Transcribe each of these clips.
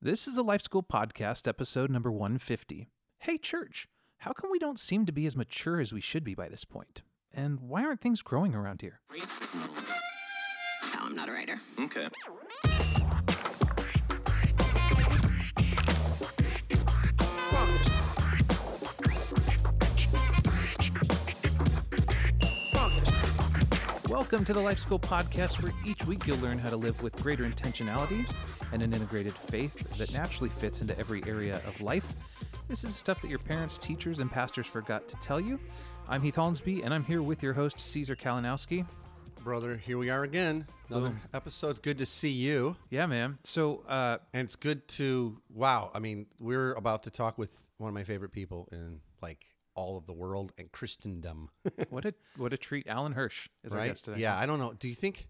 This is a Life School Podcast, episode number 150. Hey, church, how come we don't seem to be as mature as we should be by this point? And why aren't things growing around here? No, I'm not a writer. Okay. Welcome to the Life School Podcast, where each week you'll learn how to live with greater intentionality and an integrated faith that naturally fits into every area of life. This is stuff that your parents, teachers, and pastors forgot to tell you. I'm Heath Hollinsby, and I'm here with your host, Caesar Kalinowski. Brother, here we are again. Another episode. It's good to see you. Yeah, man. So, And it's good to, wow. I mean, we're about to talk with one of my favorite people in all of the world and Christendom. what a treat. Alan Hirsch is our guest today. Yeah, I don't know. Do you think,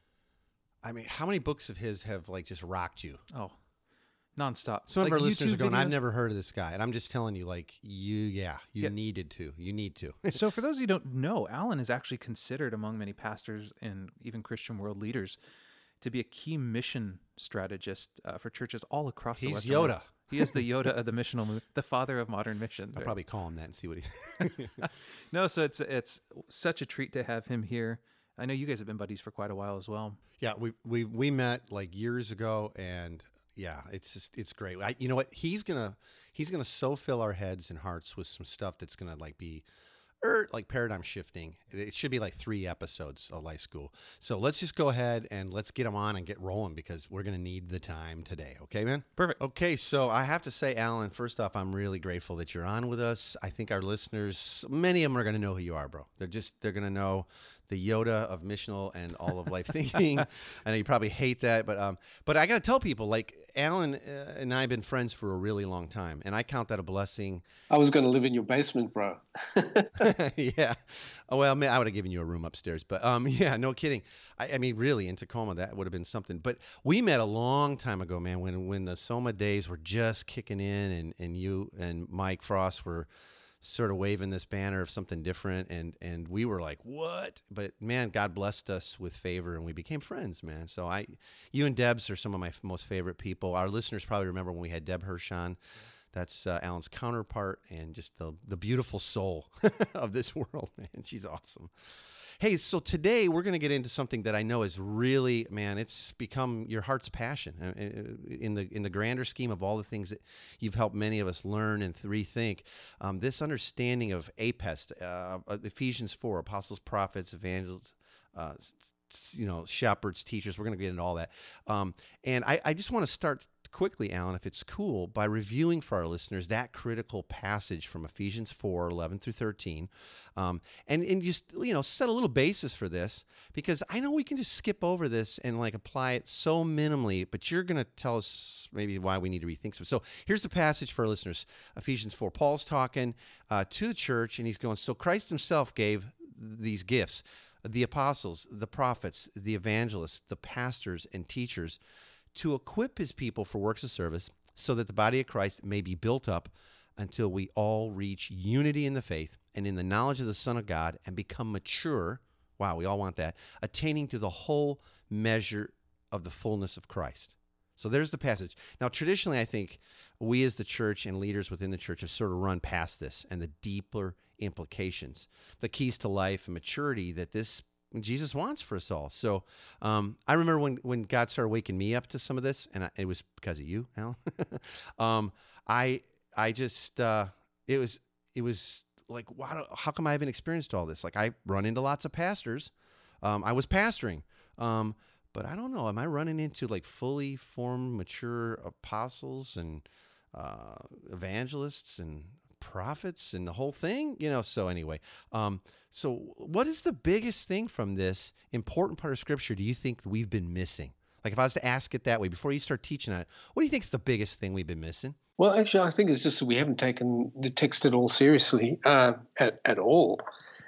how many books of his have just rocked you? Oh, nonstop. Some of our listeners YouTube are going, I've videos? never heard of this guy. And I'm just telling you, you needed to. You need to. So for those of you who don't know, Alan is actually considered among many pastors and even Christian world leaders to be a key mission strategist for churches all across the He's Western Yoda. world. He is the Yoda of the missional movement, the father of modern missions. I'll right? probably call him that and see what he... No, so it's such a treat to have him here. I know you guys have been buddies for quite a while as well. Yeah, we met years ago, and yeah, it's great. You know what? He's gonna so fill our heads and hearts with some stuff that's gonna be paradigm shifting. It should be 3 episodes of Life School. So let's just go ahead and let's get them on and get rolling because we're gonna need the time today. Okay, man? Perfect. Okay, so I have to say, Alan, first off, I'm really grateful that you're on with us. I think our listeners, many of them are gonna know who you are, bro. They're gonna know the Yoda of missional and all of life thinking. I know you probably hate that, but I got to tell people, Alan and I have been friends for a really long time, and I count that a blessing. I was going to live in your basement, bro. Yeah. Oh, well, I would have given you a room upstairs, but yeah, no kidding. I mean, really, in Tacoma, that would have been something. But we met a long time ago, man, when the Soma days were just kicking in, and you and Mike Frost were sort of waving this banner of something different, and we were like, what? But man, God blessed us with favor, and we became friends, man. So you and Debs are some of my most favorite people. Our listeners probably remember when we had Deb Hirsch on. That's Alan's counterpart, and just the beautiful soul of this world, man. She's awesome. Hey, so today we're going to get into something that I know is really, man, it's become your heart's passion in the grander scheme of all the things that you've helped many of us learn and rethink. This understanding of APEST, Ephesians 4, apostles, prophets, evangelists, shepherds, teachers. We're going to get into all that. And I just want to start quickly, Alan, if it's cool, by reviewing for our listeners that critical passage from Ephesians 4, 11 through 13. And just, set a little basis for this, because I know we can just skip over this and apply it so minimally, but you're going to tell us maybe why we need to rethink some. So here's the passage for our listeners. Ephesians 4, Paul's talking to the church, and he's going, so Christ himself gave these gifts, the apostles, the prophets, the evangelists, the pastors, and teachers, to equip his people for works of service, so that the body of Christ may be built up until we all reach unity in the faith and in the knowledge of the Son of God and become mature. Wow, we all want that. Attaining to the whole measure of the fullness of Christ. So there's the passage. Now, traditionally, I think we as the church and leaders within the church have sort of run past this and the deeper implications, the keys to life and maturity that this Jesus wants for us all. So I remember when God started waking me up to some of this, and it was because of you, Alan. I just it was like, wow, how come I haven't experienced all this? I run into lots of pastors. I was pastoring, but I don't know. Am I running into fully formed, mature apostles and evangelists and prophets and the whole thing, so anyway, so what is the biggest thing from this important part of Scripture do you think that we've been missing? If I was to ask it that way before you start teaching on it, what do you think is the biggest thing we've been missing? Well, actually, I think it's just that we haven't taken the text at all seriously, at all.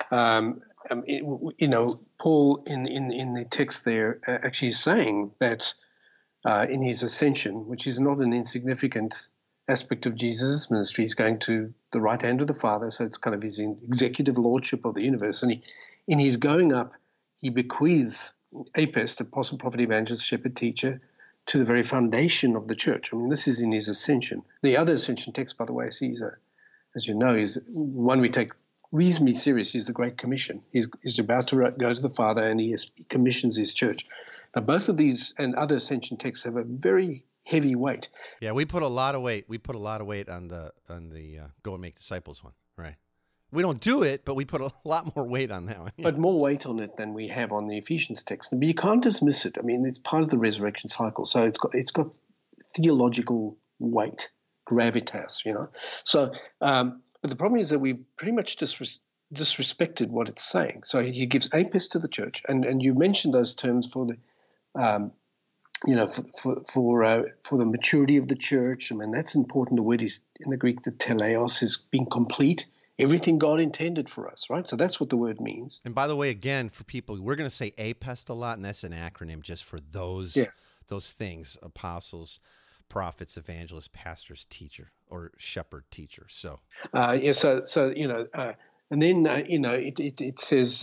Paul in the text there actually is saying that in his ascension, which is not an insignificant aspect of Jesus' ministry, he's going to the right hand of the Father, so it's kind of his executive lordship of the universe. And in his going up, he bequeaths APEST, apostle, prophet, evangelist, shepherd, teacher, to the very foundation of the church. I mean, this is in his ascension. The other ascension text, by the way, Caesar, as you know, is one we take reasonably serious. Is the Great Commission. He's about to go to the Father, and he commissions his church. Now, both of these and other ascension texts have a very heavy weight. Yeah, we put a lot of weight. We put a lot of weight on the go and make disciples one, right? We don't do it, but we put a lot more weight on that one. But more weight on it than we have on the Ephesians text. But you can't dismiss it. I mean, it's part of the resurrection cycle, so it's got theological weight, gravitas, you know. So, but the problem is that we've pretty much disrespected what it's saying. So he gives apis to the church, and you mentioned those terms for the, for the maturity of the church. I mean, that's important. The word is in the Greek, the teleos, is being complete. Everything God intended for us, right? So that's what the word means. And by the way, again, for people, we're going to say APEST a lot, and that's an acronym just for those things: apostles, prophets, evangelists, pastors, teacher, or shepherd, teacher. So and then it says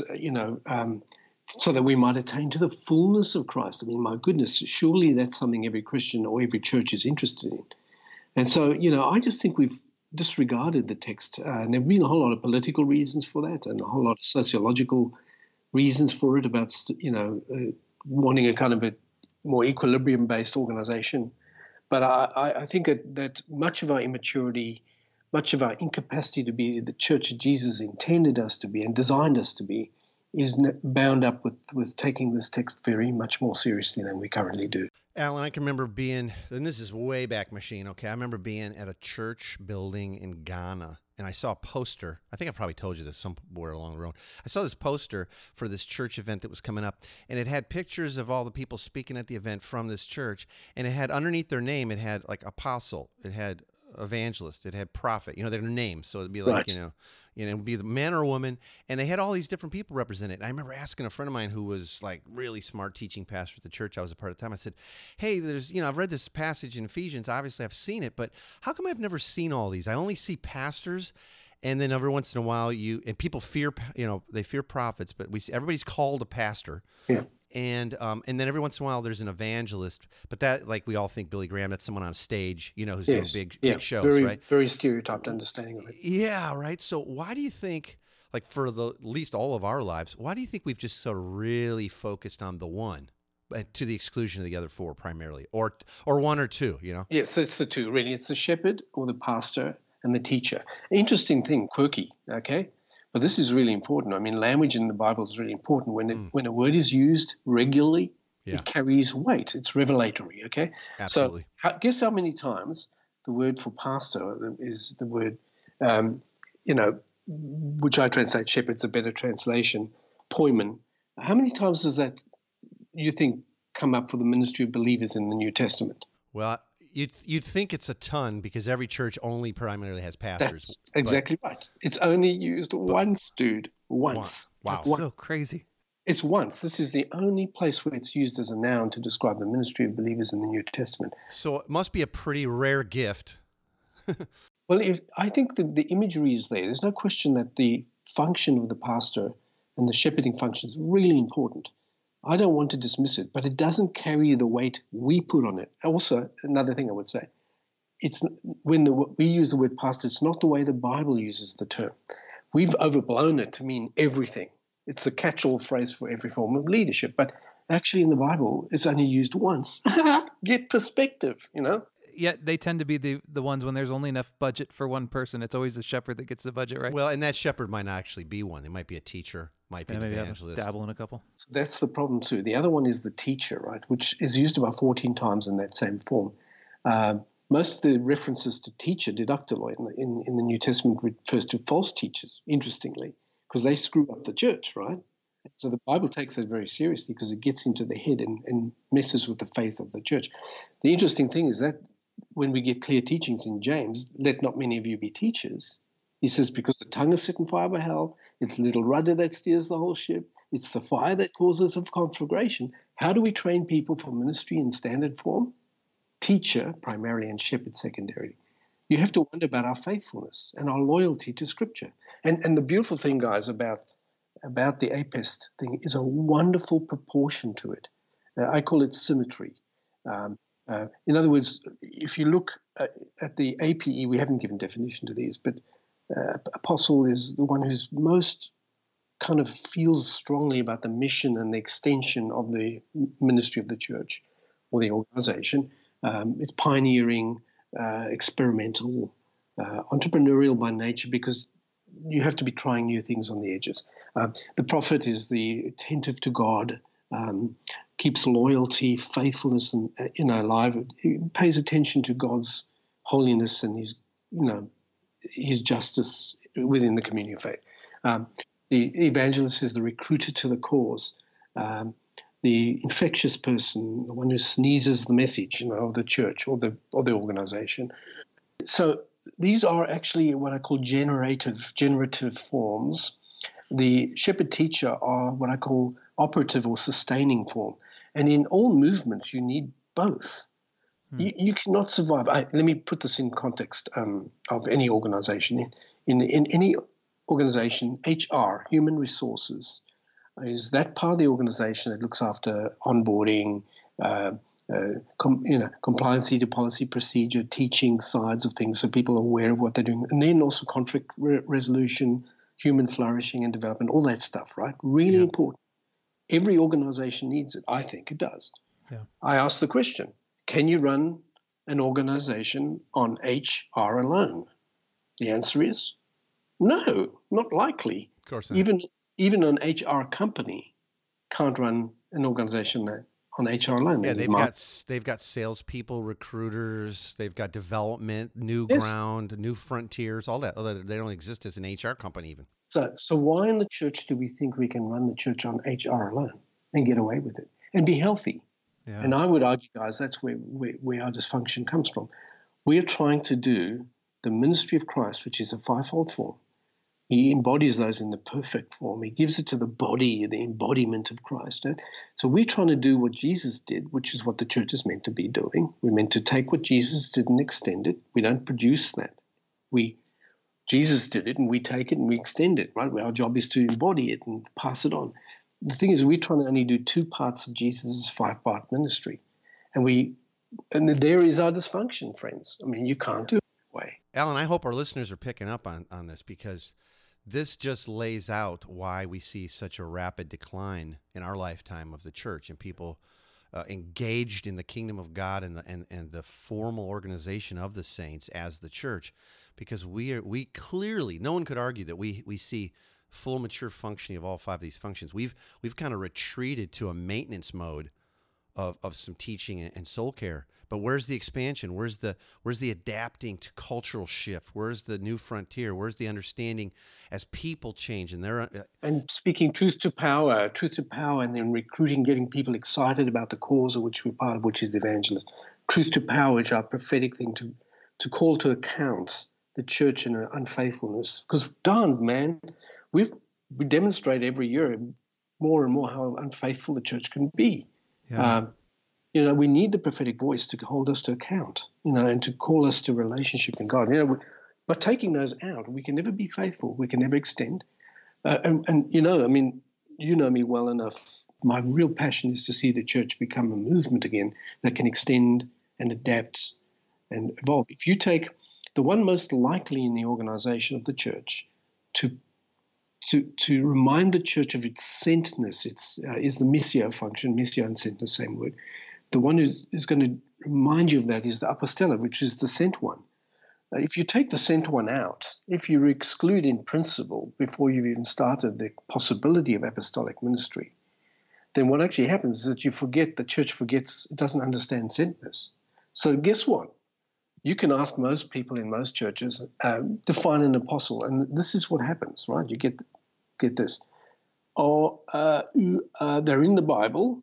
so that we might attain to the fullness of Christ. I mean, my goodness, surely that's something every Christian or every church is interested in. And so I just think we've disregarded the text, and there have been a whole lot of political reasons for that, and a whole lot of sociological reasons for it about wanting a kind of a more equilibrium-based organization. But I think that much of our immaturity, much of our incapacity to be the church that Jesus intended us to be and designed us to be, is bound up with taking this text very much more seriously than we currently do. Alan, I can remember being, and this is way back machine, okay? I remember being at a church building in Ghana, and I saw a poster. I think I probably told you this somewhere along the road. I saw this poster for this church event that was coming up, and it had pictures of all the people speaking at the event from this church, and it had underneath their name, it had like apostle, it had evangelist, it had prophet, their names. So it'd be like, Right. it would be the man or woman, and they had all these different people represented. And I remember asking a friend of mine who was like really smart teaching pastor at the church I was a part of the time. I said, hey, I've read this passage in Ephesians. Obviously, I've seen it, but how come I've never seen all these? I only see pastors, and then every once in a while and people fear, they fear prophets, but everybody's called a pastor. Yeah. And then every once in a while there's an evangelist, but that, like, we all think Billy Graham, that's someone on stage, who's doing big shows, right? Very stereotyped understanding of it. Yeah, right. So why do you think, like, for at least all of our lives, why do you think we've just sort of really focused on the one, to the exclusion of the other four primarily, or one or two, Yes, it's the two, really. It's the shepherd or the pastor and the teacher. Interesting thing, quirky, okay? But this is really important. I mean, language in the Bible is really important. When a word is used regularly, it carries weight. It's revelatory, okay? Absolutely. So guess how many times the word for pastor is the word, which I translate shepherd's a better translation, poimen. How many times does that, you think, come up for the ministry of believers in the New Testament? Well, you'd think it's a ton, because every church only primarily has pastors. That's exactly right. It's only used once, dude. Once. Wow. That's so crazy. It's once. This is the only place where it's used as a noun to describe the ministry of believers in the New Testament. So it must be a pretty rare gift. Well, I think the imagery is there. There's no question that the function of the pastor and the shepherding function is really important. I don't want to dismiss it, but it doesn't carry the weight we put on it. Also, another thing I would say, it's when we use the word pastor, it's not the way the Bible uses the term. We've overblown it to mean everything. It's the catch-all phrase for every form of leadership, but actually in the Bible, it's only used once. Get perspective, Yet they tend to be the ones when there's only enough budget for one person. It's always the shepherd that gets the budget, right? Well, and that shepherd might not actually be one. It might be a teacher, might be an evangelist. Dabble in a couple. So that's the problem too. The other one is the teacher, right, which is used about 14 times in that same form. Most of the references to teacher, didactyloi, in the New Testament refers to false teachers, interestingly, because they screw up the church, right? So the Bible takes that very seriously because it gets into the head and messes with the faith of the church. The interesting thing is that when we get clear teachings in James, let not many of you be teachers. He says, because the tongue is set on fire by hell, it's a little rudder that steers the whole ship, it's the fire that causes of conflagration. How do we train people for ministry in standard form? Teacher, primarily, and shepherd, secondarily. You have to wonder about our faithfulness and our loyalty to Scripture. And the beautiful thing, guys, about the apest thing is a wonderful proportion to it. I call it symmetry. In other words, if you look at the APE, we haven't given definition to these, but apostle is the one who's most kind of feels strongly about the mission and the extension of the ministry of the church or the organization. It's pioneering, experimental, entrepreneurial by nature, because you have to be trying new things on the edges. The prophet is the attentive to God, keeps loyalty, faithfulness, and alive. He pays attention to God's holiness and his justice within the community of faith. The evangelist is the recruiter to the cause. The infectious person, the one who sneezes the message, of the church or the organization. So these are actually what I call generative forms. The shepherd teacher are what I call operative or sustaining form. And in all movements, you need both. You cannot survive. Let me put this in context of any organization. In any organization, HR, human resources, is that part of the organization that looks after onboarding, compliance to policy procedure, teaching sides of things so people are aware of what they're doing, and then also conflict resolution, human flourishing and development, all that stuff, right? Really important. Every organization needs it. I think it does. Yeah. I ask the question, can you run an organization on HR alone? The answer is no, not likely. Of course not. Even an HR company can't run an organization on HR alone. Yeah, they've got salespeople, recruiters, they've got development, new ground, new frontiers, all that. They don't exist as an HR company even. So why in the church do we think we can run the church on HR alone and get away with it and be healthy? Yeah. And I would argue, guys, that's where our dysfunction comes from. We are trying to do the ministry of Christ, which is a fivefold form. He embodies those in the perfect form. He gives it to the body, the embodiment of Christ. Right? So we're trying to do what Jesus did, which is what the church is meant to be doing. We're meant to take what Jesus did and extend it. We don't produce that. Jesus did it, and we take it and we extend it. Right? Our job is to embody it and pass it on. The thing is, we're trying to only do two parts of Jesus' five-part ministry, and there is our dysfunction, friends. I mean, you can't do it that way. Alan, I hope our listeners are picking up on this, because this just lays out why we see such a rapid decline in our lifetime of the church and people engaged in the kingdom of God and the formal organization of the saints as the church, because we clearly, no one could argue that we see full mature functioning of all five of these functions. We've kind of retreated to a maintenance mode of some teaching and soul care. But where's the expansion? Where's the adapting to cultural shift? Where's the new frontier? Where's the understanding as people change and speaking truth to power, and then recruiting, getting people excited about the cause of which we're part of, which is the evangelist. Truth to power, which is our prophetic thing to call to account the church in her unfaithfulness. Because darn, man, we demonstrate every year more and more how unfaithful the church can be. Yeah. We need the prophetic voice to hold us to account, and to call us to relationship in God. By taking those out, we can never be faithful. We can never extend. You know me well enough. My real passion is to see the church become a movement again that can extend and adapt and evolve. If you take the one most likely in the organization of the church to remind the church of its sentness, is the missio function, missio and sentness, same word. The one who's going to remind you of that is the apostello, which is the sent one. If you take the sent one out, if you exclude in principle before you've even started the possibility of apostolic ministry, then what actually happens is that the church forgets, it doesn't understand sentness. So guess what? You can ask most people in most churches, define an apostle, and this is what happens, right? You get this. They're in the Bible,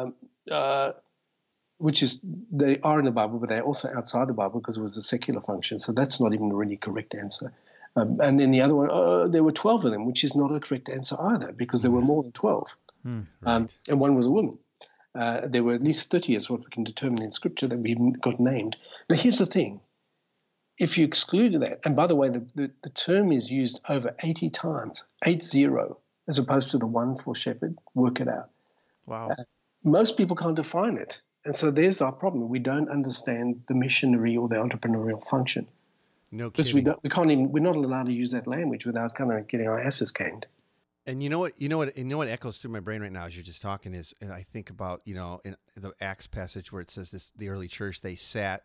which is, they are in the Bible, but they're also outside the Bible because it was a secular function. So that's not even a really correct answer. And then the other one, there were 12 of them, which is not a correct answer either, because there were more than 12. Right. And one was a woman. There were at least 30 is what we can determine in Scripture that we got named. Now, here's the thing. If you exclude that, and by the way, the term is used over 80 times, 80, as opposed to the one for shepherd, work it out. Wow. Most people can't define it. And so there's our problem. We don't understand the missionary or the entrepreneurial function. No Because kidding. we're not allowed to use that language without kind of getting our asses canned. And you know what echoes through my brain right now as you're just talking is, and I think about, in the Acts passage where it says this, the early church, they sat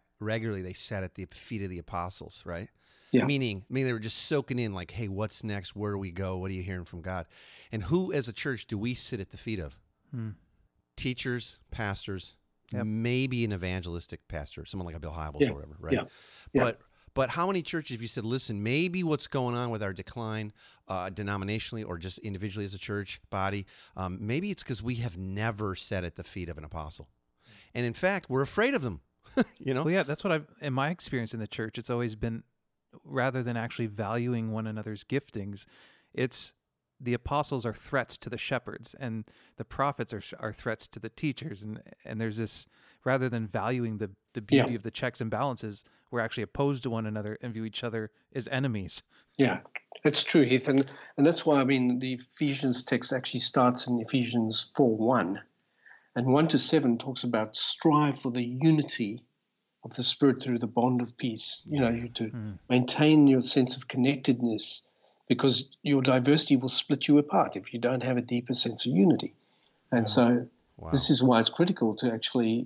at the feet of the apostles, right? Yeah. Meaning they were just soaking in like, hey, what's next? Where do we go? What are you hearing from God? And who as a church do we sit at the feet of? Teachers, pastors, maybe an evangelistic pastor, someone like a Bill Hybels or whatever, right? Yeah. But how many churches, if you said, listen, maybe what's going on with our decline denominationally or just individually as a church body, maybe it's because we have never sat at the feet of an apostle. And in fact, we're afraid of them, Well, yeah, that's what in my experience in the church, it's always been, rather than actually valuing one another's giftings, it's the apostles are threats to the shepherds and the prophets are threats to the teachers. And there's this, rather than valuing the beauty of the checks and balances, we're actually opposed to one another and view each other as enemies. Yeah, that's true, Heath. And that's why, the Ephesians text actually starts in Ephesians 4:1. And 1-7 talks about strive for the unity of the Spirit through the bond of peace. You to maintain your sense of connectedness, because your diversity will split you apart if you don't have a deeper sense of unity. And so this is why it's critical to actually,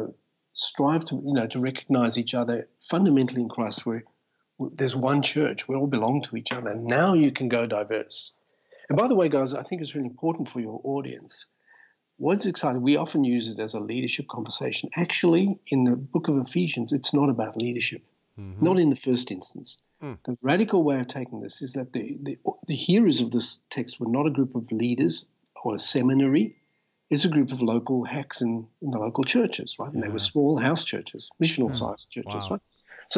strive to, to recognize each other fundamentally in Christ, where there's one church. We all belong to each other. Now you can go diverse. And by the way, guys, I think it's really important for your audience. What's exciting, we often use it as a leadership conversation. Actually, in the book of Ephesians, it's not about leadership, not in the first instance. The radical way of taking this is that the hearers of this text were not a group of leaders or a seminary. It's a group of local hacks in the local churches, right? And they were small house churches, missional-sized churches, right?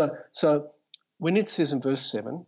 So when it says in verse 7,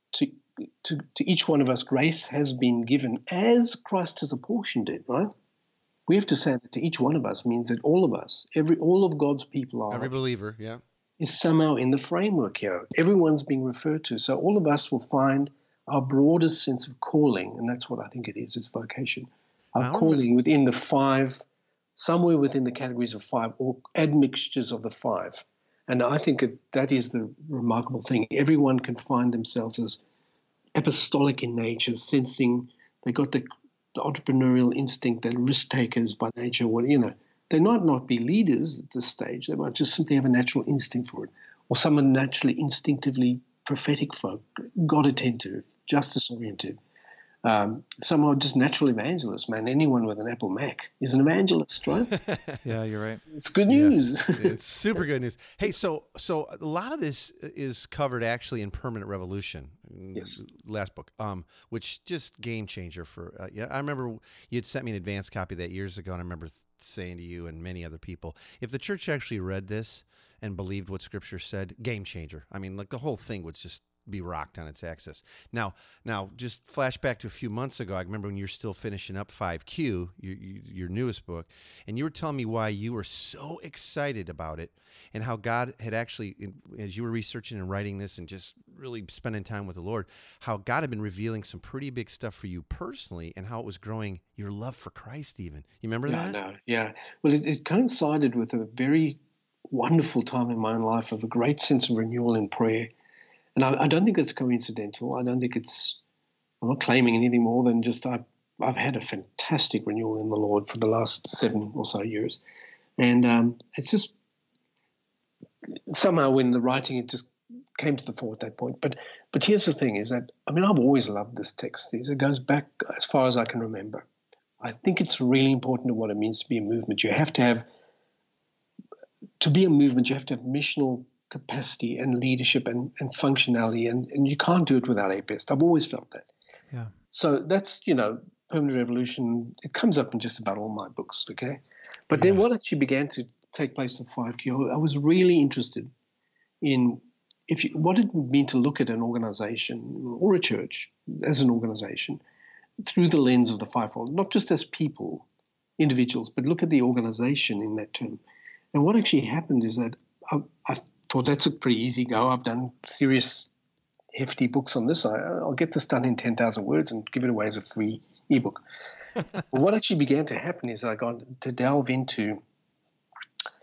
to each one of us grace has been given as Christ has apportioned it, right? We have to say that to each one of us means that all of us, all of God's people every believer, is somehow in the framework here. Everyone's being referred to. So all of us will find our broadest sense of calling, and that's what I think it is. It's vocation. Our calling within the 5, somewhere within the categories of 5, or admixtures of the 5. And I think that is the remarkable thing. Everyone can find themselves as apostolic in nature, sensing they got the entrepreneurial instinct, and risk takers by nature. They might not be leaders at this stage. They might just simply have a natural instinct for it, or someone naturally, instinctively prophetic folk, God attentive, justice oriented. Some are just natural evangelists, man. Anyone with an Apple Mac is an evangelist, right? Yeah, you're right. It's good news. It's super good news. Hey, so a lot of this is covered actually in Permanent Revolution, last book, which just game changer for. I remember you'd sent me an advanced copy of that years ago, and I remember saying to you and many other people, if the church actually read this and believed what Scripture said, game changer. I mean, like the whole thing would just be rocked on its axis. Now, just flash back to a few months ago. I remember when you were still finishing up 5Q, your newest book, and you were telling me why you were so excited about it and how God had actually, as you were researching and writing this and just really spending time with the Lord, how God had been revealing some pretty big stuff for you personally and how it was growing your love for Christ even. You remember that? Yeah. Well, it coincided with a very wonderful time in my own life of a great sense of renewal in prayer. And I don't think it's coincidental. I don't think I'm not claiming anything more than just I've had a fantastic renewal in the Lord for the last 7 or so years. And it's just somehow when the writing, it just came to the fore at that point. But here's the thing is that, I've always loved this text. It goes back as far as I can remember. I think it's really important to what it means to be a movement. To be a movement, you have to have missional capacity and leadership and functionality, and you can't do it without APEST. I've always felt that. Yeah. So that's, Permanent Revolution, it comes up in just about all my books, okay? But then what actually began to take place with 5Q, I was really interested in what it would mean to look at an organization or a church as an organization through the lens of the fivefold, not just as people, individuals, but look at the organization in that term. And what actually happened is that I thought that's a pretty easy go. I've done serious, hefty books on this. I'll get this done in 10,000 words and give it away as a free ebook. But what actually began to happen is that I got to delve into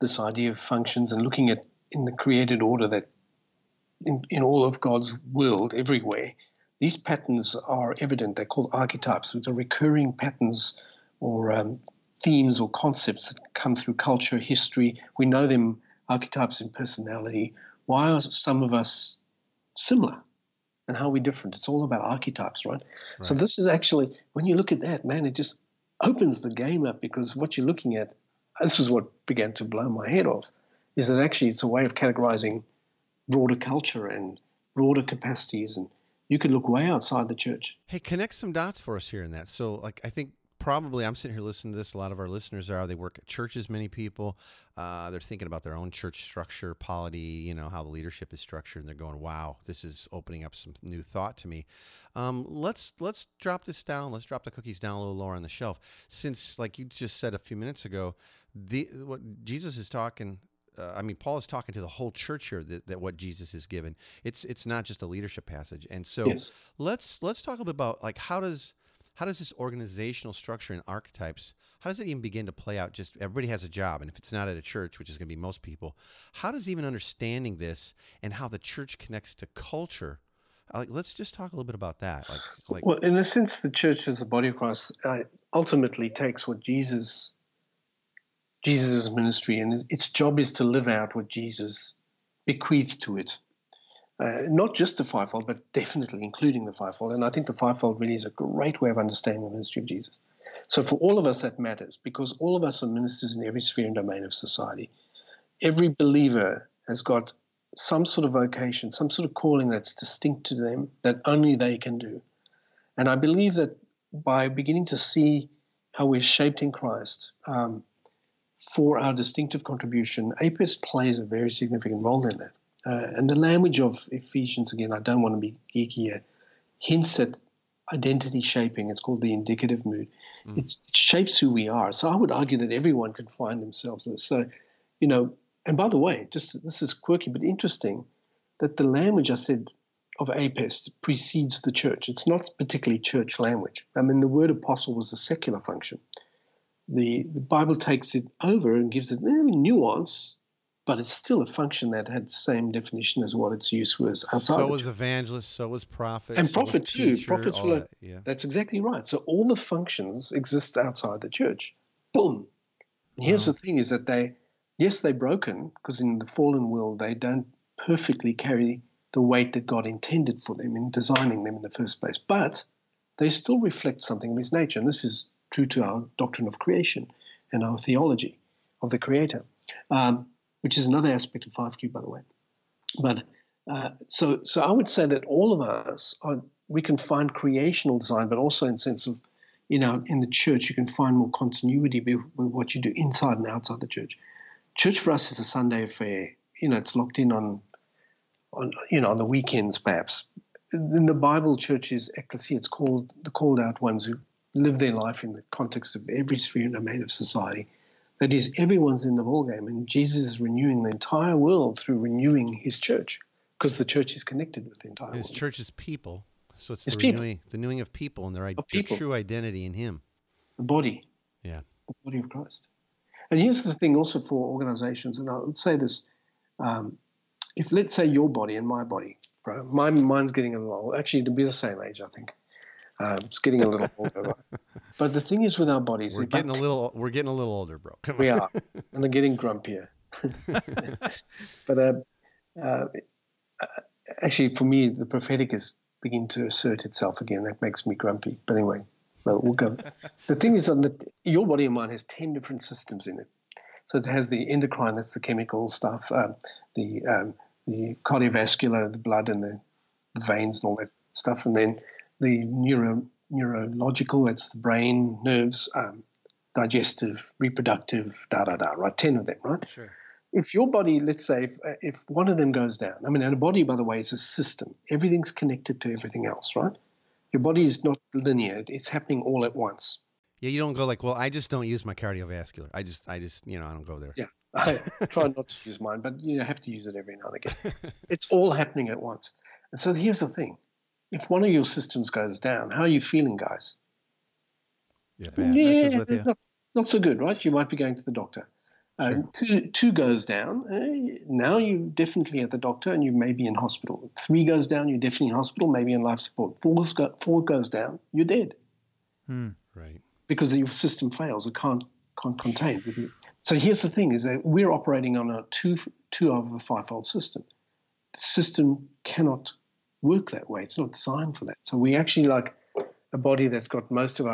this idea of functions and looking at in the created order that in all of God's world, everywhere, these patterns are evident. They're called archetypes, which are recurring patterns or themes or concepts that come through culture, history. We know them, archetypes in personality. Why are some of us similar? And how are we different? It's all about archetypes, right? So this is actually, when you look at that, man, it just opens the game up, because what you're looking at, this is what began to blow my head off, is that actually it's a way of categorizing broader culture and broader capacities, and you could look way outside the church. Hey, connect some dots for us here in that. So, like, I think probably I'm sitting here listening to this. A lot of our listeners they work at churches, many people. They're thinking about their own church structure, polity, how the leadership is structured, and they're going, wow, this is opening up some new thought to me. Let's drop this down. Let's drop the cookies down a little lower on the shelf. Since, like you just said a few minutes ago, what Jesus is talking, Paul is talking to the whole church here, that what Jesus is given. It's not just a leadership passage. And so Yes. let's talk a bit about, like, how does this organizational structure and archetypes, how does it even begin to play out? Just everybody has a job, and if it's not at a church, which is going to be most people, how does even understanding this and how the church connects to culture, let's just talk a little bit about that. Well, in a sense, the church as the body of Christ ultimately takes what Jesus' ministry, and its job is to live out what Jesus bequeathed to it. Not just the fivefold, but definitely including the fivefold. And I think the fivefold really is a great way of understanding the ministry of Jesus. So for all of us, that matters, because all of us are ministers in every sphere and domain of society. Every believer has got some sort of vocation, some sort of calling that's distinct to them, that only they can do. And I believe that by beginning to see how we're shaped in Christ, for our distinctive contribution, APES plays a very significant role in that. And the language of Ephesians, again, I don't want to be geeky here, hints at identity shaping. It's called the indicative mood. It shapes who we are. So I would argue that everyone can find themselves in this. So, and by the way, this is quirky but interesting, that the language I said of APES precedes the church. It's not particularly church language. The word apostle was a secular function. The Bible takes it over and gives it a little nuance, but it's still a function that had the same definition as what its use was outside. So was evangelist, so was prophet. And prophet too. Teacher, Prophets were, that's exactly right. So all the functions exist outside the church. Boom. And here's the thing, is that they're broken, because in the fallen world they don't perfectly carry the weight that God intended for them in designing them in the first place. But they still reflect something of his nature. And this is true to our doctrine of creation and our theology of the Creator. Which is another aspect of 5Q, by the way. But so I would say that all of us, we can find creational design, but also in the sense of, in the church, you can find more continuity with what you do inside and outside the church. Church for us is a Sunday affair. It's locked in on the weekends, perhaps. In the Bible, church is ecclesia. It's called the called out ones who live their life in the context of every sphere and domain of society. That is, everyone's in the ballgame, and Jesus is renewing the entire world through renewing his church, because the church is connected with the entire world. His church is people, so it's the renewing of people and their true identity in him. The body. Yeah. The body of Christ. And here's the thing also for organizations, and I would say this, if let's say your body and my body, bro, mine's getting a little old. Actually, they'll be the same age, I think. It's getting a little older. Right? But the thing is with our bodies, we're getting a little older, bro. We are, and they're getting grumpier. But actually, for me, the prophetic is beginning to assert itself again. That makes me grumpy. But anyway, we'll go. The thing is that your body and mine has 10 different systems in it. So it has the endocrine, that's the chemical stuff, the cardiovascular, the blood and the veins and all that stuff, and then the neurological, that's the brain, nerves, digestive, reproductive, right? 10 of them, right? Sure. If your body, let's say, if one of them goes down, and a body, by the way, is a system. Everything's connected to everything else, right? Your body is not linear. It's happening all at once. Yeah, you don't go like, well, I just don't use my cardiovascular. I just, I don't go there. Yeah, I try not to use mine, but you have to use it every now and again. It's all happening at once. And so here's the thing. If one of your systems goes down, how are you feeling, guys? Yeah, bad. Yeah, not so good, right? You might be going to the doctor. Sure. Two goes down, now you're definitely at the doctor and you may be in hospital. 3 goes down, you're definitely in hospital, maybe in life support. 4 goes down, you're dead. Right. Because your system fails, it can't contain. So here's the thing, is that we're operating on a two of a fivefold system. The system cannot work that way. It's not designed for that. So we actually like a body that's got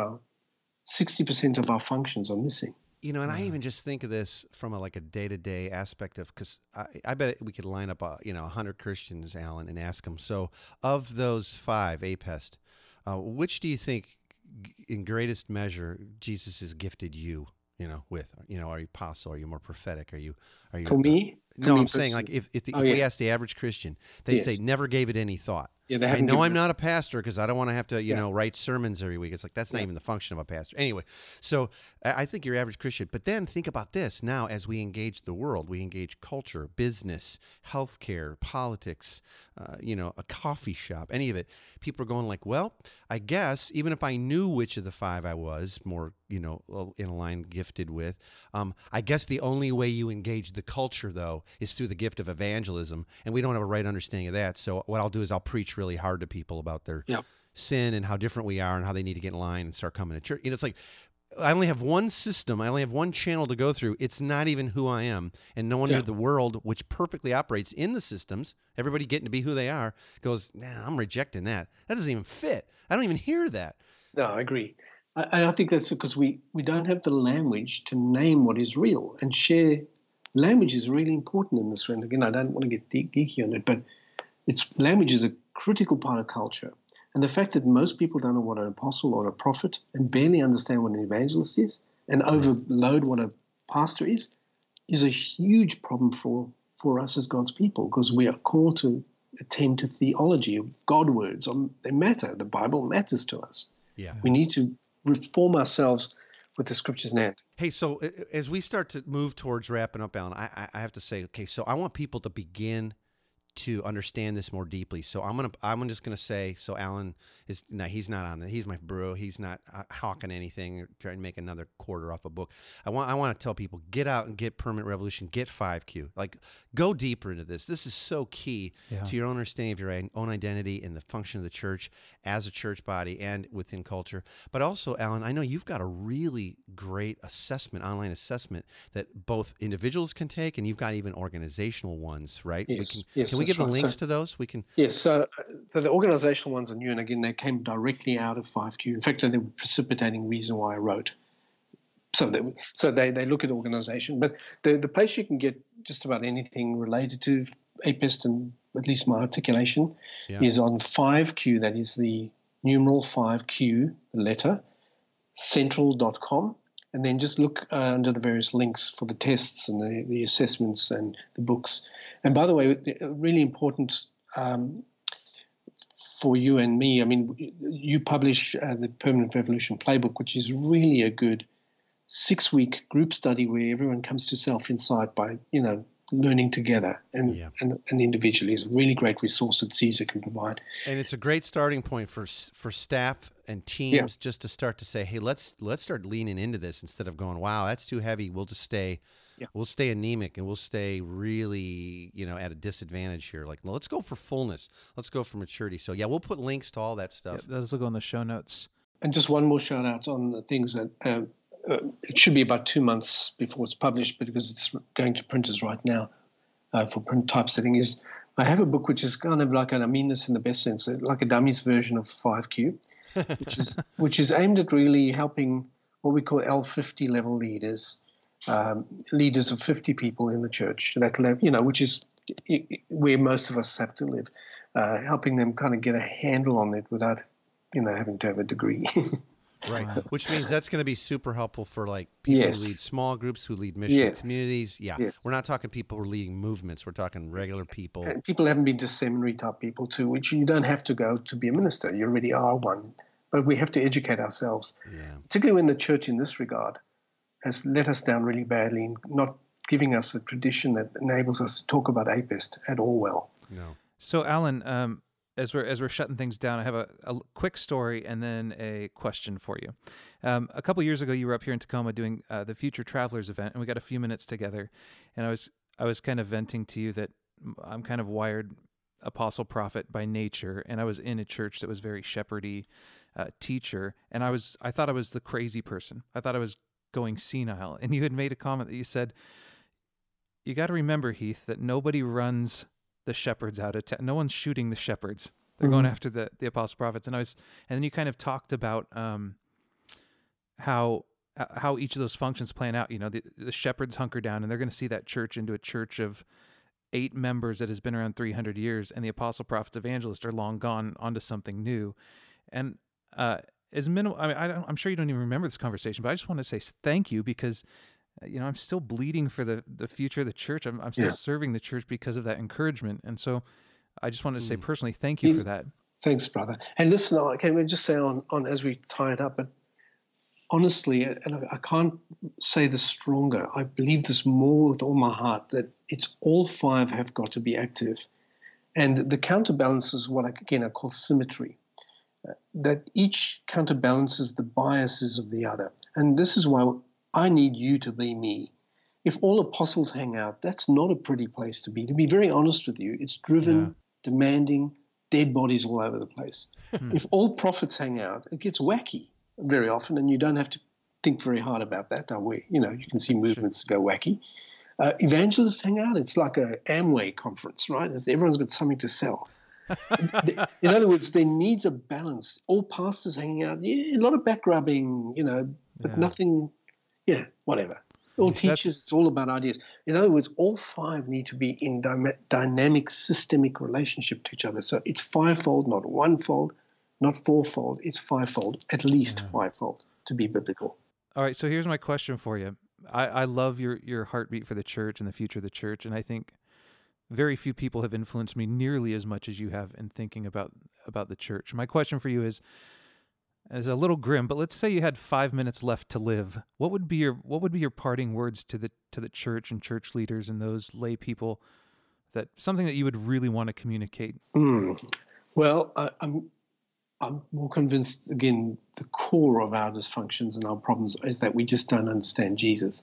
60% of our functions are missing. And I even just think of this from a day-to-day aspect of, because I bet we could line up 100 Christians, Alan, and ask them. So of those 5, APEST, which do you think, in greatest measure, Jesus has gifted you? With, are you apostle? Are you more prophetic? Are you? For me? No, I'm saying if we asked the average Christian, they'd say never gave it any thought. Yeah, I know I'm not a pastor because I don't want to have to, write sermons every week. It's like, that's not even the function of a pastor. Anyway, so I think you're average Christian. But then think about this. Now, as we engage the world, we engage culture, business, healthcare, politics, a coffee shop, any of it. People are going like, well, I guess even if I knew which of the 5 I was more, in a line gifted with, I guess the only way you engage the culture, though, is through the gift of evangelism. And we don't have a right understanding of that. So what I'll do is I'll preach really hard to people about their sin and how different we are and how they need to get in line and start coming to church. It's like, I only have one system. I only have one channel to go through. It's not even who I am. And no wonder the world, which perfectly operates in the systems, everybody getting to be who they are, goes, nah, I'm rejecting that. That doesn't even fit. I don't even hear that. No, I agree. I think that's because we don't have the language to name what is real and share. Language is really important in this. And again, I don't want to get geeky on it, but language is a critical part of culture. And the fact that most people don't know what an apostle or a prophet and barely understand what an evangelist is and overload what a pastor is a huge problem for us as God's people, because we are called to attend to theology of God words. They matter. The Bible matters to us. Yeah. We need to reform ourselves with the scriptures in hand. Hey, so as we start to move towards wrapping up, Alan, I have to say, okay, so I want people to begin to understand this more deeply. So I'm just gonna say, so Alan he's not on that. He's my bro. He's not hawking anything or trying to make another quarter off a book. I want to tell people, get out and get Permanent Revolution, get 5Q. Like, go deeper into this. This is so key to your own understanding of your own identity and the function of the church as a church body and within culture. But also, Alan, I know you've got a really great online assessment that both individuals can take, and you've got even organizational ones, right? Yes. Can we give the links to those? We can. Yes. So the organizational ones are new, and again, they came directly out of 5Q. In fact, they were precipitating reason why I wrote. So they look at organization, but the place you can get just about anything related to APEST, and at least my articulation, is on 5Q. That is the numeral 5Q letter, central.com. And then just look under the various links for the tests and the assessments and the books. And by the way, really important for you and me, I mean, you publish the Permanent Revolution Playbook, which is really a good 6-week group study where everyone comes to self-insight by, learning together and individually. Is a really great resource that Caesar can provide. And it's a great starting point for staff and teams just to start to say, hey, let's start leaning into this instead of going, wow, that's too heavy. We'll just stay we'll stay anemic and we'll stay really, at a disadvantage here. Like, let's go for fullness. Let's go for maturity. So we'll put links to all that stuff. Those will go in the show notes. And just one more shout out on the things that it should be about 2 months before it's published, because it's going to printers right now for print typesetting. Is I have a book which is kind of like, and I mean this in the best sense, like a dummies version of 5Q, which is aimed at really helping what we call L50 level leaders, leaders of 50 people in the church, that level, which is where most of us have to live, helping them kind of get a handle on it without, having to have a degree. Right, which means that's going to be super helpful for people who lead small groups, who lead mission communities. We're not talking people who are leading movements. We're talking regular people. And people haven't been to seminary type people too, which you don't have to go to be a minister. You already are one. But we have to educate ourselves, particularly when the church in this regard has let us down really badly in not giving us a tradition that enables us to talk about APEST at all well. No. So, Alan, as we're shutting things down, I have a quick story and then a question for you. A couple years ago, you were up here in Tacoma doing the Future Travelers event, and we got a few minutes together. And I was kind of venting to you that I'm kind of wired apostle prophet by nature, and I was in a church that was very shepherdy teacher, and I thought I was the crazy person. I thought I was going senile. And you had made a comment that you said, "You got to remember, Heath, that nobody runs the shepherds out of town. No one's shooting the shepherds. They're going after the apostle prophets." And then you kind of talked about how each of those functions plan out. You know, the shepherds hunker down, and they're going to see that church into a church of 8 members that has been around 300 years, and the apostle, prophets, evangelists are long gone onto something new. And as minimal, I'm sure you don't even remember this conversation, but I just want to say thank you, because I'm still bleeding for the future of the church. I'm still serving the church because of that encouragement. And so I just wanted to say personally, thank you for that. Thanks, brother. And listen, can we just say on as we tie it up, but honestly, and I can't say this stronger, I believe this more with all my heart, that it's all 5 have got to be active. And the counterbalance is what I call symmetry. That each counterbalances the biases of the other. And this is why I need you to be me. If all apostles hang out, that's not a pretty place to be. To be very honest with you, it's driven, demanding, dead bodies all over the place. If all prophets hang out, it gets wacky very often, and you don't have to think very hard about that. You can see movements go wacky. Evangelists hang out, it's like a Amway conference, right? Everyone's got something to sell. In other words, there needs a balance. All pastors hanging out, a lot of back rubbing, but nothing, whatever. All teachers, it's all about ideas. In other words, all 5 need to be in dynamic, systemic relationship to each other. So it's 5-fold, not 1-fold, not 4-fold. It's 5-fold, at least 5-fold, to be biblical. All right, so here's my question for you. I love your heartbeat for the church and the future of the church, and I think very few people have influenced me nearly as much as you have in thinking about the church. My question for you is a little grim, but let's say you had 5 minutes left to live. What would be your parting words to the church and church leaders and those lay people, that something that you would really want to communicate? Well, I'm more convinced, again, the core of our dysfunctions and our problems is that we just don't understand Jesus.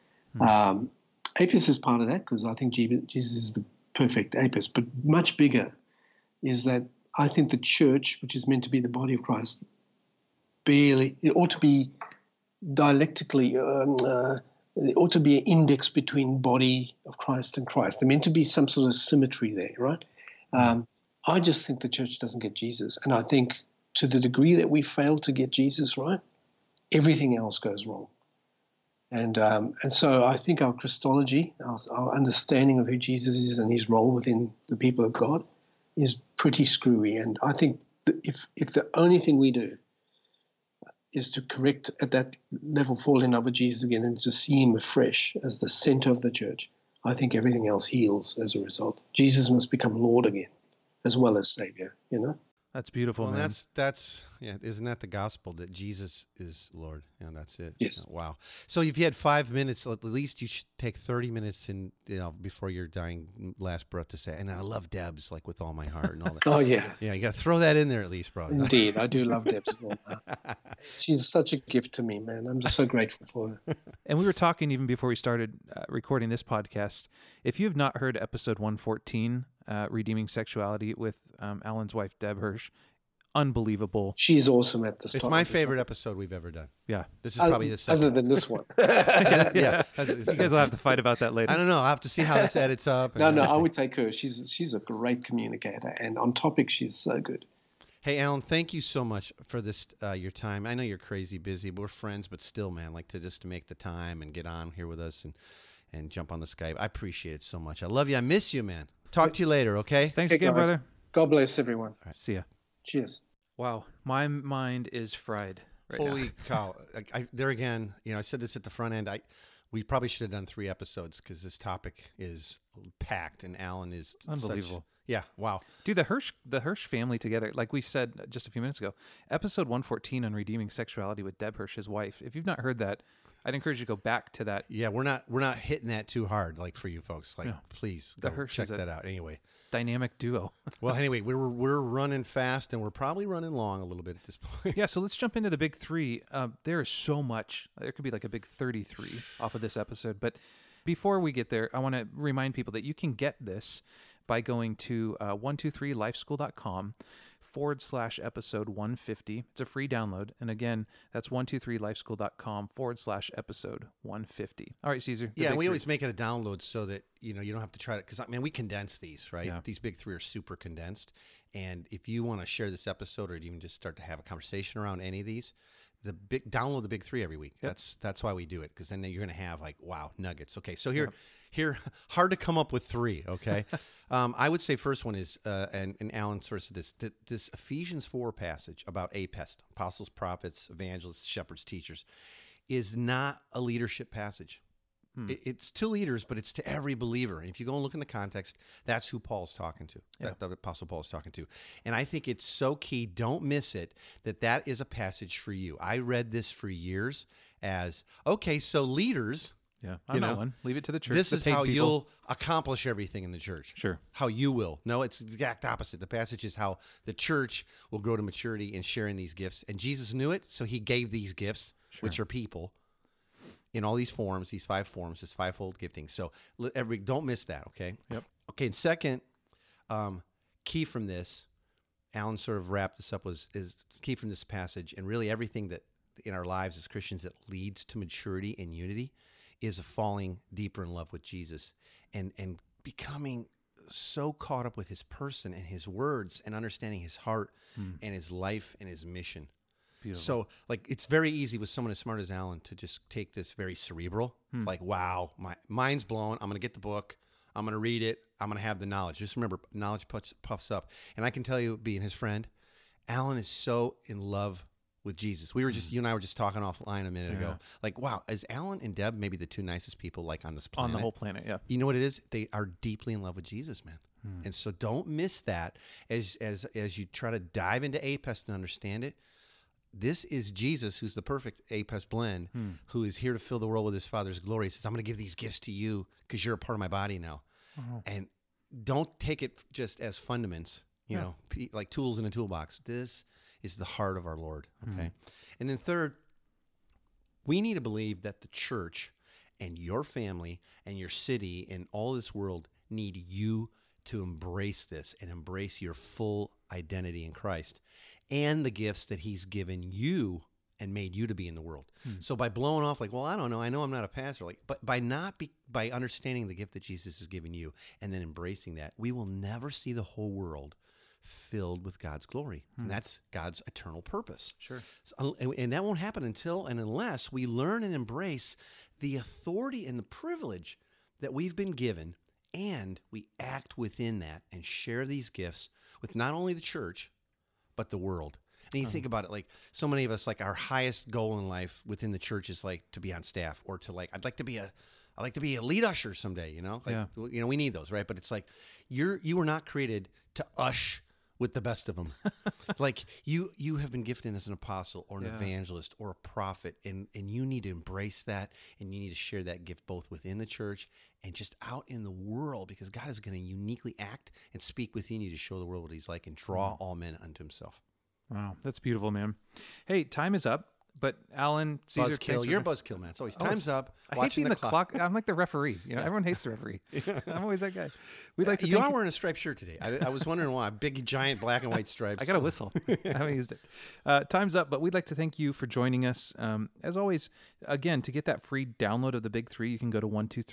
Apis is part of that, because I think Jesus is the perfect apis, but much bigger is that I think the church, which is meant to be the body of Christ, it ought to be dialectically, it ought to be an index between body of Christ and Christ. There meant to be some sort of symmetry there, right? I just think the church doesn't get Jesus. And I think to the degree that we fail to get Jesus right, everything else goes wrong. And so I think our Christology, our understanding of who Jesus is and his role within the people of God is pretty screwy. And I think that if the only thing we do is to correct at that level, fall in love with Jesus again, and to see him afresh as the center of the church, I think everything else heals as a result. Jesus must become Lord again, as well as Savior, That's beautiful, man. That's isn't that the gospel, that Jesus is Lord? Yeah, that's it. Yes. Wow. So if you had 5 minutes, at least you should take 30 minutes before your dying last breath to say, "And I love Debs like with all my heart," and all that. Oh yeah. Yeah, you got to throw that in there at least, bro. Indeed, I do love Debs. She's such a gift to me, man. I'm just so grateful for her. And we were talking even before we started recording this podcast. If you have not heard episode 114, Redeeming Sexuality with Alan's wife, Deb Hirsch, unbelievable. She's awesome at this. It's my favorite episode we've ever done. Yeah. This is probably the second. Other than this one. Yeah. You guys will have to fight about that later. I don't know. I'll have to see how this edits up. No, I would take her. She's a great communicator, and on topic, she's so good. Hey, Alan, thank you so much for this, your time. I know you're crazy busy, but we're friends, but still, man, like to make the time and get on here with us and jump on the Skype. I appreciate it so much. I love you. I miss you, man. Talk to you later, okay? Thanks again, guys. brother. God bless everyone. All right, see ya. Cheers. Wow, my mind is fried right now. Holy cow. There again, I said this at the front end. We probably should have done 3 episodes because this topic is packed, and Alan is unbelievable. Yeah, wow. Dude, the Hirsch family together, like we said just a few minutes ago, episode 114 on Redeeming Sexuality with Deb Hirsch, his wife. If you've not heard that, I'd encourage you to go back to that. Yeah, we're not hitting that too hard, like for you folks. Like, No. please The go Hirsch check is a- that out. Anyway, Dynamic duo. well, anyway, we're running fast, and we're probably running long a little bit at this point. Yeah, so let's jump into the big three. There is so much. There could be like a big 33 off of this episode. But before we get there, I want to remind people that you can get this by going to 123lifeschool.com/episode 150. It's a free download. And again, that's 123lifeschool.com/episode 150. All right, Caesar. the Yeah, big and we three. always make it a download so that you don't have to try it, because we condense these, right? Yeah. These big three are super condensed, and if you want to share this episode or even just start to have a conversation around any of these, download the big three every week. Yep. That's why we do it, because then you're going to have like nuggets. Okay, so here hard to come up with three. Okay, I would say first one is and Alan sort of said this Ephesians 4 passage about APEST, apostles, prophets, evangelists, shepherds, teachers, is not a leadership passage. It's to leaders, but it's to every believer. And if you go and look in the context, that's who Paul's talking to, that the Apostle Paul is talking to. And I think it's so key, don't miss it, that is a passage for you. I read this for years as, okay, so leaders, Yeah, I'm not one. Leave it to the church. this the is paid how people. you'll accomplish everything in the church. Sure. How you will. No, it's the exact opposite. The passage is how the church will grow to maturity in sharing these gifts. And Jesus knew it, so he gave these gifts, which are people, in all these forms, these 5 forms, this 5-fold gifting. So don't miss that, okay? Yep. Okay, and second, key from this, Alan sort of wrapped this up, is key from this passage, and really everything that in our lives as Christians that leads to maturity and unity is falling deeper in love with Jesus and becoming so caught up with his person and his words and understanding his heart and his life and his mission. Beautiful. So, like, it's very easy with someone as smart as Alan to just take this very cerebral, like, wow, my mind's blown. I'm going to get the book. I'm going to read it. I'm going to have the knowledge. Just remember, knowledge puffs up. And I can tell you, being his friend, Alan is so in love with Jesus. We were just, you and I were just talking offline a minute ago. Like, wow, is Alan and Deb maybe the 2 nicest people, like, on this planet? On the whole planet, yeah. You know what it is? They are deeply in love with Jesus, man. And so don't miss that as you try to dive into APEST and understand it. This is Jesus, who's the perfect APEST blend, who is here to fill the world with his Father's glory. He says, I'm going to give these gifts to you because you're a part of my body now. And don't take it just as fundaments, like tools in a toolbox. This is the heart of our Lord, okay? And then third, we need to believe that the church and your family and your city and all this world need you to embrace this and embrace your full identity in Christ and the gifts that he's given you and made you to be in the world. So by blowing off like, well, I don't know, I know I'm not a pastor, but by understanding the gift that Jesus has given you and then embracing that, we will never see the whole world filled with God's glory. And that's God's eternal purpose. Sure. And that won't happen until and unless we learn and embrace the authority and the privilege that we've been given, and we act within that and share these gifts with not only the church, but the world. And you think about it, like so many of us, like our highest goal in life within the church is like to be on staff or to like, I'd like to be a lead usher someday, we need those, right? But it's like, you were not created to ush with the best of them. Like you have been gifted as an apostle or an evangelist or a prophet, and you need to embrace that, and you need to share that gift both within the church and just out in the world, because God is going to uniquely act and speak within you to show the world what he's like and draw all men unto himself. Wow, that's beautiful, man. Hey, time is up. But Alan, Caesar, Buzzkill. You're a buzzkill, man. It's always time's up. I hate Watching being the clock. I'm like the referee. Everyone hates the referee. I'm always that guy. We'd like to. You are wearing a striped shirt today. I was wondering why. Big, giant black and white stripes. I got a whistle. I haven't used it. Time's up, but we'd like to thank you for joining us. As always, again, to get that free download of the Big Three, you can go to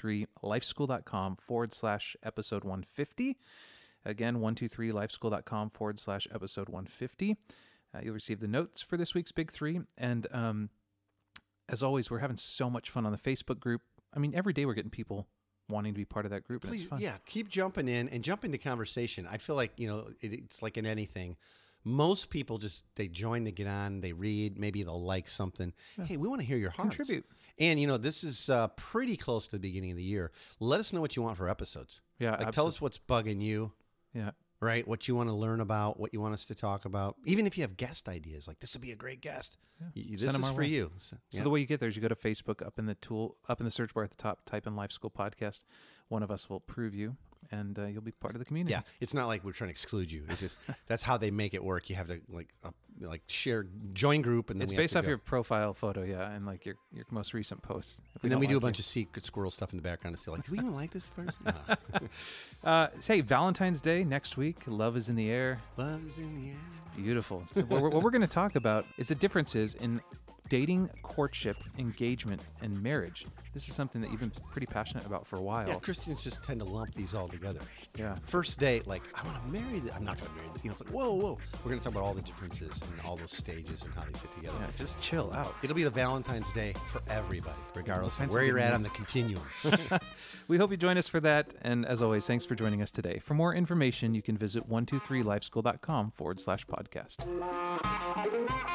123lifeschool.com/episode 150. Again, 123lifeschool.com/episode 150. You'll receive the notes for this week's Big Three. And as always, we're having so much fun on the Facebook group. I mean, every day we're getting people wanting to be part of that group, and it's fun. Yeah, keep jumping in and jump into conversation. I feel like, it's like in anything. Most people they join, they get on, they read, maybe they'll like something. Yeah. Hey, we want to hear your hearts. Contribute. And, this is pretty close to the beginning of the year. Let us know what you want for episodes. Yeah, tell us what's bugging you. Yeah. right? What you want to learn about, what you want us to talk about. Even if you have guest ideas, like this would be a great guest. This Send 'em is our for way. you. So yeah. the way you get there is you go to Facebook, up in the search bar at the top, type in Life School Podcast. One of us will approve you, and you'll be part of the community. Yeah, it's not like we're trying to exclude you. It's just that's how they make it work. You have to share, join group, and then It's we have based to off go. your profile photo, and like your most recent posts. And then we do a bunch of secret squirrel stuff in the background to say, like, do we even like this person? No. Hey, Valentine's Day next week. Love is in the air. Love is in the air. Beautiful. So what we're going to talk about is the differences in dating, courtship, engagement, and marriage. This is something that you've been pretty passionate about for a while. Yeah, Christians just tend to lump these all together. Yeah. First date, like, I want to marry this. I'm not going to marry this. It's like, whoa. We're going to talk about all the differences and all those stages and how they fit together. Yeah, just chill out. It'll be the Valentine's Day for everybody, regardless of Depends where on you're the at mood. on the continuum. We hope you join us for that. And as always, thanks for joining us today. For more information, you can visit 123lifeschool.com/podcast.